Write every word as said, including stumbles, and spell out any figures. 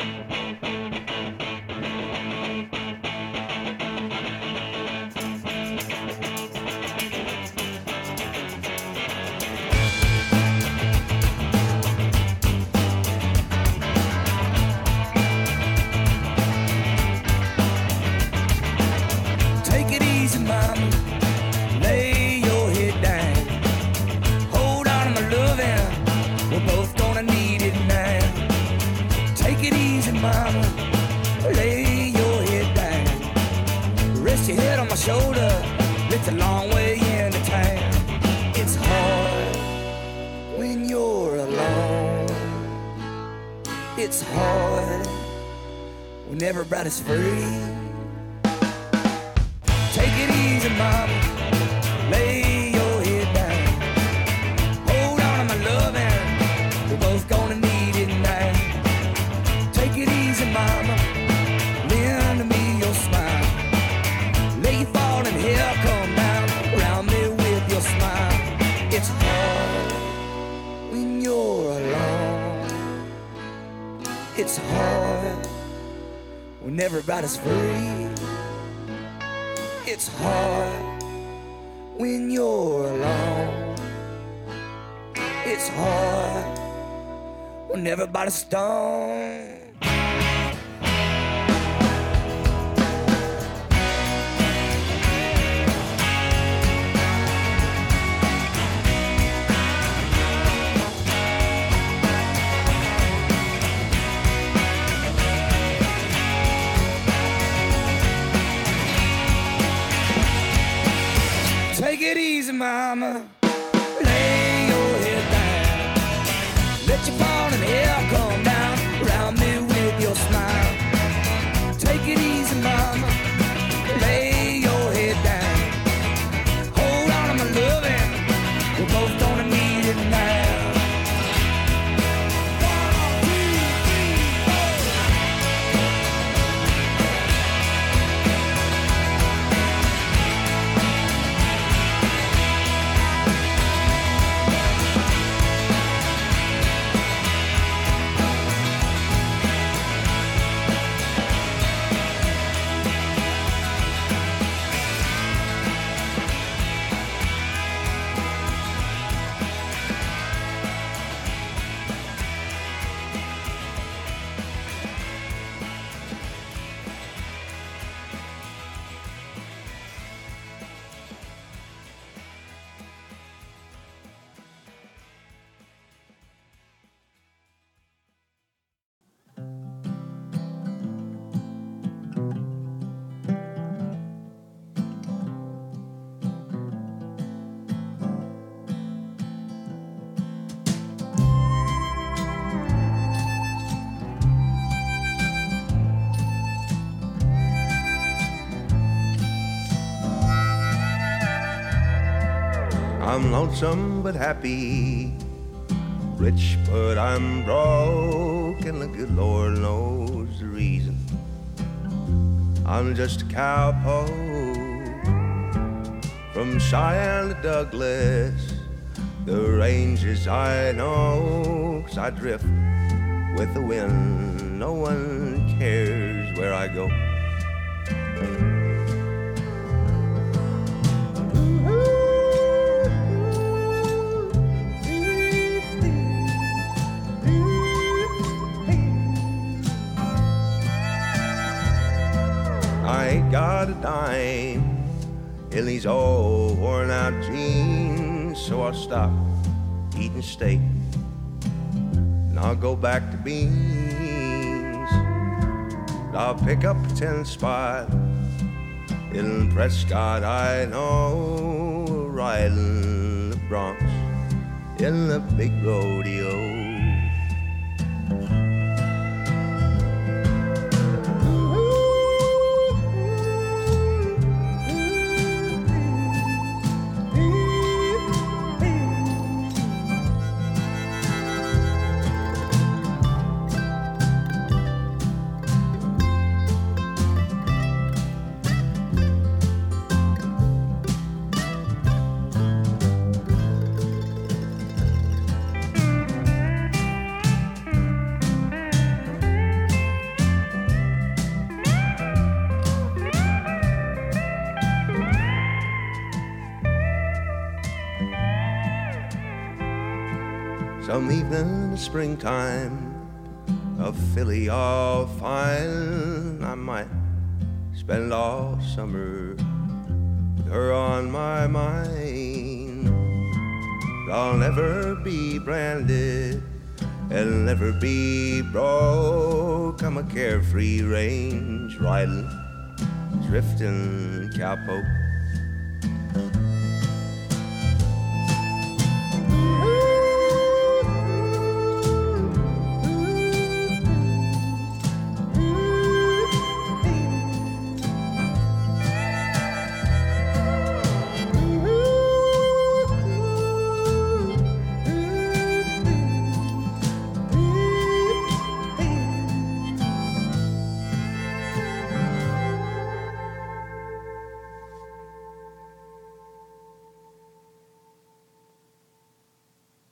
Everybody's free. Take it easy, mama. Lay your head down. Hold on to my loving. We're both gonna need it now. Take it easy, mama. Lend me your smile. Lay your falling hair come down around me with your smile. It's hard when you're alone. It's hard when everybody's free. It's hard when you're alone. It's hard when everybody's stoned. Take it easy, mama. Lay your head down. Let your falling hair come down around me with your smile. Take it easy, mama. Lay your head down. Hold on to my loving. We're both gonna need it now. I'm lonesome but happy, rich but I'm broke, and the good Lord knows the reason. I'm just a cowpoke from Cheyenne to Douglas, the ranges I know, 'cause I drift with the wind, no one cares where I go. I ain't got a dime in these old worn out jeans, so I'll stop eating steak and I'll go back to beans. I'll pick up a ten spot in Prescott, I know, riding the broncs in the big rodeo. Some evening in the springtime, a filly all fine, I might spend all summer with her on my mind. I'll never be branded, I'll never be broke. I'm a carefree range riding, drifting cowpoke.